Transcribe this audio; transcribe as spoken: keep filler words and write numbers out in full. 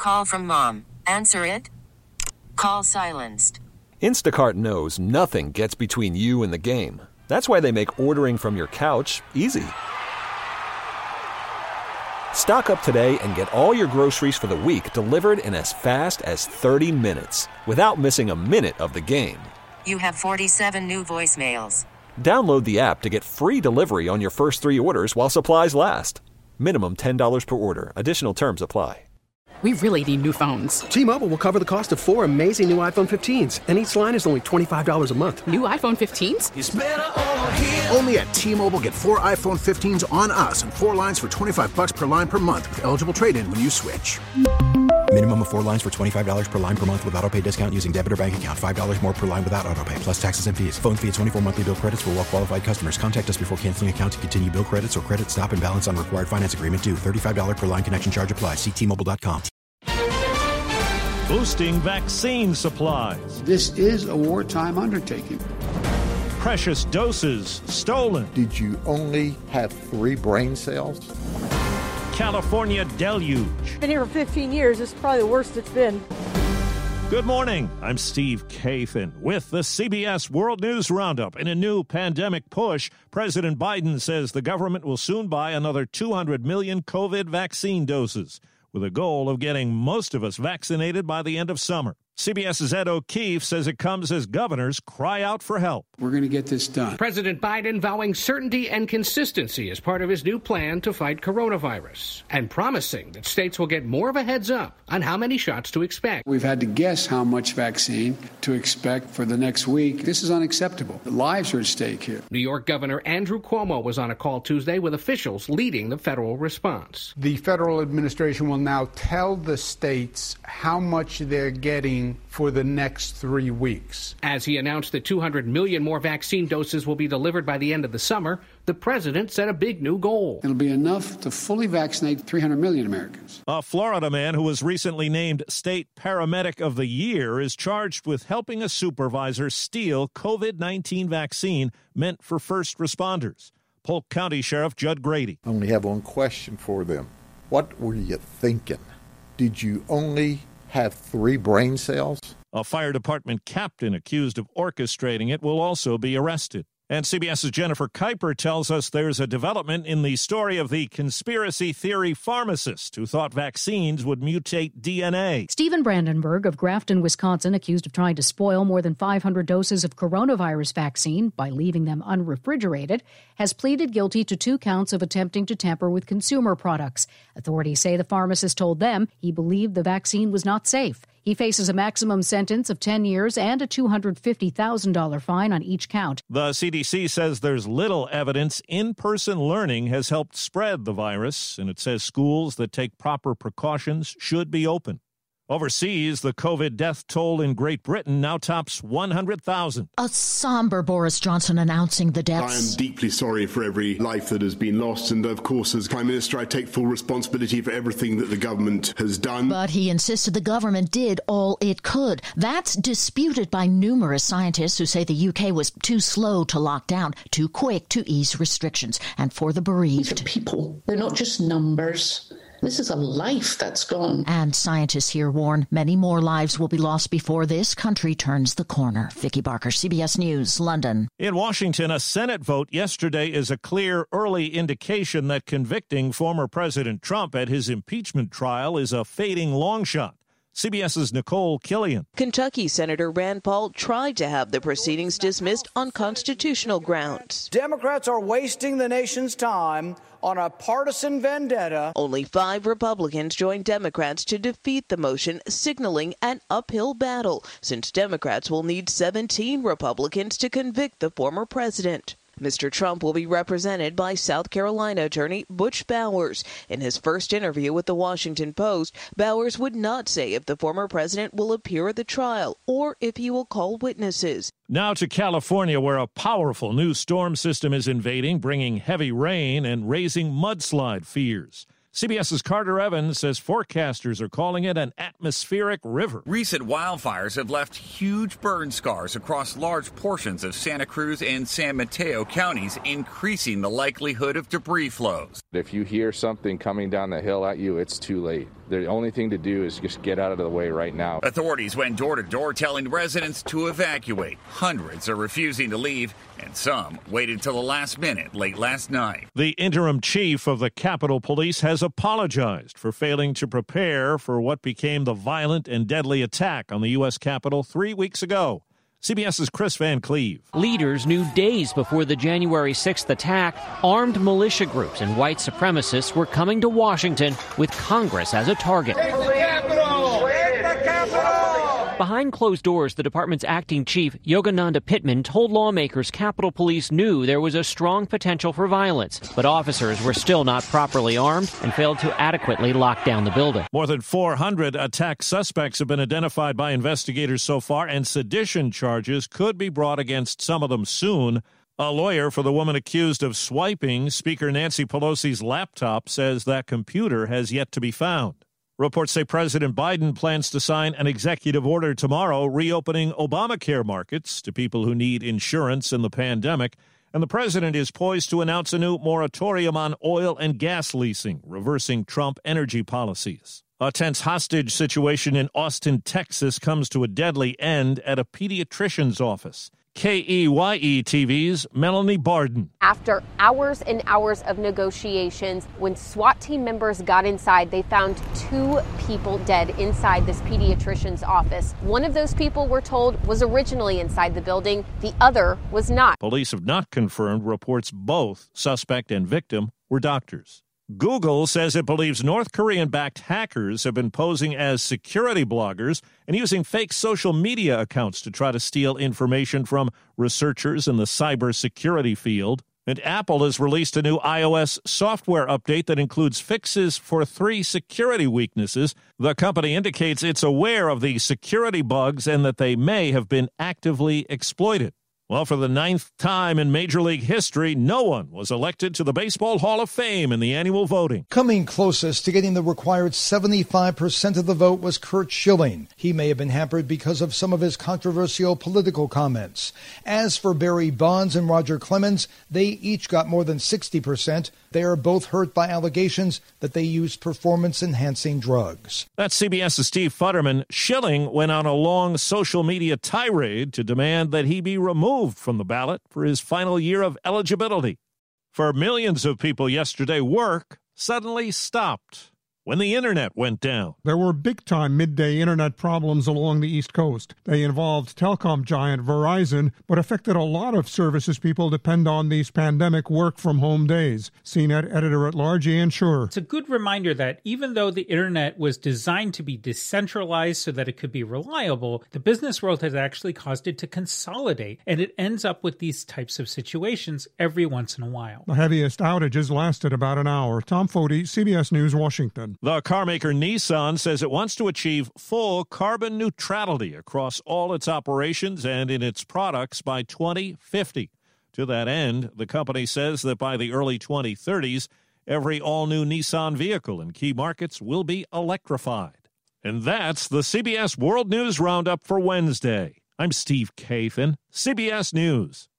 Call from mom. Answer it. Call silenced. Instacart knows nothing gets between you and the game. That's why they make ordering from your couch easy. Stock up today and get all your groceries for the week delivered in as fast as thirty minutes without missing a minute of the game. You have forty-seven new voicemails. Download the app to get free delivery on your first three orders while supplies last. Minimum ten dollars per order. Additional terms apply. We really need new phones. T-Mobile will cover the cost of four amazing new iPhone fifteens, and each line is only twenty-five dollars a month. New iPhone fifteens? It's better over here. Only at T-Mobile, get four iPhone fifteens on us and four lines for twenty-five bucks per line per month with eligible trade-in when you switch. Minimum of four lines for twenty-five dollars per line per month with autopay discount using debit or bank account. five dollars more per line without autopay, plus taxes and fees. Phone fee at twenty-four monthly bill credits for well-qualified customers. Contact us before canceling account to continue bill credits or credit stop and balance on required finance agreement due. thirty-five dollars per line connection charge applies. See T Mobile dot com. Boosting vaccine supplies. This is a wartime undertaking. Precious doses stolen. Did you only have three brain cells? California deluge. Been here for fifteen years. This is probably the worst it's been. Good morning. I'm Steve Kathan with the C B S World News Roundup. In a new pandemic push, President Biden says the government will soon buy another two hundred million COVID vaccine doses, with a goal of getting most of us vaccinated by the end of summer. CBS's Ed O'Keefe says it comes as governors cry out for help. We're going to get this done. President Biden vowing certainty and consistency as part of his new plan to fight coronavirus, and promising that states will get more of a heads up on how many shots to expect. We've had to guess how much vaccine to expect for the next week. This is unacceptable. The lives are at stake here. New York Governor Andrew Cuomo was on a call Tuesday with officials leading the federal response. The federal administration will now tell the states how much they're getting for the next three weeks. As he announced that two hundred million more vaccine doses will be delivered by the end of the summer, the president set a big new goal. It'll be enough to fully vaccinate three hundred million Americans. A Florida man who was recently named State Paramedic of the Year is charged with helping a supervisor steal COVID nineteen vaccine meant for first responders. Polk County Sheriff Judd Grady. I only have one question for them. What were you thinking? Did you only have three brain cells? A fire department captain accused of orchestrating it will also be arrested. And CBS's Jennifer Kuiper tells us there's a development in the story of the conspiracy theory pharmacist who thought vaccines would mutate D N A. Stephen Brandenburg of Grafton, Wisconsin, accused of trying to spoil more than five hundred doses of coronavirus vaccine by leaving them unrefrigerated, has pleaded guilty to two counts of attempting to tamper with consumer products. Authorities say the pharmacist told them he believed the vaccine was not safe. He faces a maximum sentence of ten years and a two hundred fifty thousand dollars fine on each count. The C D C says there's little evidence in-person learning has helped spread the virus, and it says schools that take proper precautions should be open. Overseas, the COVID death toll in Great Britain now tops one hundred thousand. A somber Boris Johnson announcing the deaths. I am deeply sorry for every life that has been lost, and of course, as Prime Minister, I take full responsibility for everything that the government has done. But he insisted the government did all it could. That's disputed by numerous scientists who say the U K was too slow to lock down, too quick to ease restrictions. And for the bereaved, these are people. They're not just numbers. This is a life that's gone. And scientists here warn many more lives will be lost before this country turns the corner. Vicky Barker, C B S News, London. In Washington, a Senate vote yesterday is a clear early indication that convicting former President Trump at his impeachment trial is a fading long shot. CBS's Nicole Killian. Kentucky Senator Rand Paul tried to have the proceedings dismissed on constitutional grounds. Democrats are wasting the nation's time on a partisan vendetta. Only five Republicans joined Democrats to defeat the motion, signaling an uphill battle, since Democrats will need seventeen Republicans to convict the former president. Mister Trump will be represented by South Carolina attorney Butch Bowers. In his first interview with the Washington Post, Bowers would not say if the former president will appear at the trial or if he will call witnesses. Now to California, where a powerful new storm system is invading, bringing heavy rain and raising mudslide fears. CBS's Carter Evans says forecasters are calling it an atmospheric river. Recent wildfires have left huge burn scars across large portions of Santa Cruz and San Mateo counties, increasing the likelihood of debris flows. If you hear something coming down the hill at you, it's too late. The only thing to do is just get out of the way right now. Authorities went door to door telling residents to evacuate. Hundreds are refusing to leave, and some waited till the last minute late last night. The interim chief of the Capitol Police has apologized for failing to prepare for what became the violent and deadly attack on the U S Capitol three weeks ago. CBS's Chris Van Cleve. Leaders knew days before the January sixth attack, armed militia groups and white supremacists were coming to Washington with Congress as a target. Take the Capitol! Take the Capitol! Behind closed doors, the department's acting chief, Yogananda Pittman, told lawmakers Capitol Police knew there was a strong potential for violence, but officers were still not properly armed and failed to adequately lock down the building. More than four hundred attack suspects have been identified by investigators so far, and sedition charges could be brought against some of them soon. A lawyer for the woman accused of swiping Speaker Nancy Pelosi's laptop says that computer has yet to be found. Reports say President Biden plans to sign an executive order tomorrow reopening Obamacare markets to people who need insurance in the pandemic. And the president is poised to announce a new moratorium on oil and gas leasing, reversing Trump energy policies. A tense hostage situation in Austin, Texas comes to a deadly end at a pediatrician's office. K E Y E T V's Melanie Barden. After hours and hours of negotiations, when SWAT team members got inside, they found two people dead inside this pediatrician's office. One of those people, we're told, was originally inside the building. The other was not. Police have not confirmed reports both suspect and victim were doctors. Google says it believes North Korean-backed hackers have been posing as security bloggers and using fake social media accounts to try to steal information from researchers in the cybersecurity field. And Apple has released a new iOS software update that includes fixes for three security weaknesses. The company indicates it's aware of the security bugs and that they may have been actively exploited. Well, for the ninth time in Major League history, no one was elected to the Baseball Hall of Fame in the annual voting. Coming closest to getting the required seventy-five percent of the vote was Curt Schilling. He may have been hampered because of some of his controversial political comments. As for Barry Bonds and Roger Clemens, they each got more than sixty percent. They are both hurt by allegations that they used performance-enhancing drugs. That's CBS's Steve Futterman. Schilling went on a long social media tirade to demand that he be removed from the ballot for his final year of eligibility. For millions of people yesterday, work suddenly stopped when the internet went down. There were big-time midday internet problems along the East Coast. They involved telecom giant Verizon, but affected a lot of services people depend on these pandemic work-from-home days. C net editor-at-large Ian Shure. It's a good reminder that even though the internet was designed to be decentralized so that it could be reliable, the business world has actually caused it to consolidate, and it ends up with these types of situations every once in a while. The heaviest outages lasted about an hour. Tom Foti, C B S News, Washington. The carmaker Nissan says it wants to achieve full carbon neutrality across all its operations and in its products by twenty fifty. To that end, the company says that by the early twenty thirties, every all-new Nissan vehicle in key markets will be electrified. And that's the C B S World News Roundup for Wednesday. I'm Steve Kathan, C B S News.